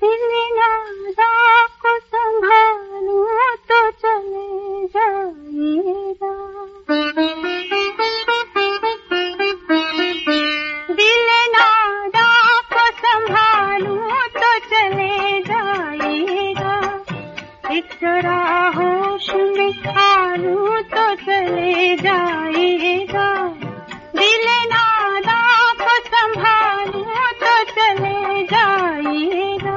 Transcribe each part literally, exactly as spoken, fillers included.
दिल नादा को संभालूं तो चले जाइएगा। दिल नादा को संभालूं तो चले जाइएगा। एक जरा होश में आलूं तो चले जाइएगा। दिल नादा को संभालूं तो चले जाइएगा।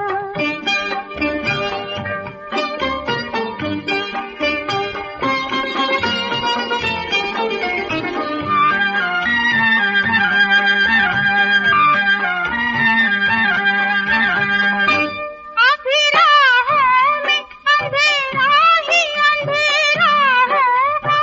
अभी राहों में अंधेरा ही अंधेरा होगा।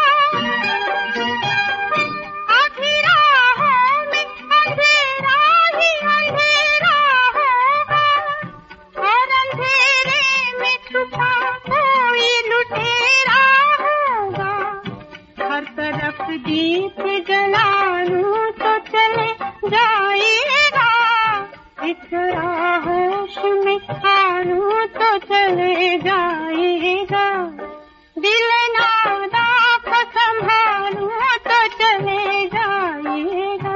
अभी राहों में अंधेरा ही अंधेरा होगा। और अंधेरे में छुपा कोई लुटेरा होगा। हर तरफ दीप जलाऊं तो चले जाइएगा। एक जरा होश में आऊं तो चले जाइएगा। दिल नादा को संभालूं तो चले जाइएगा।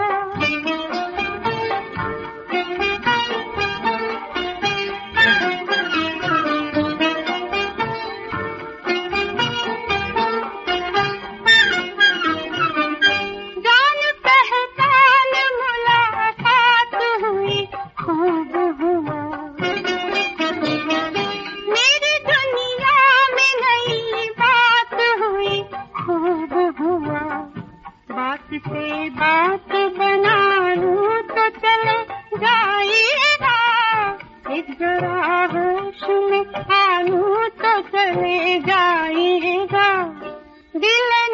जान पहचान मुलाकात हुई खूब हुआ। मेरी दुनिया में नई बात हुई खूब हुआ। बात से बात बना लूं तो चले जाइएगा। एक जरा होश में आलूं तो चले जाइएगा। दिल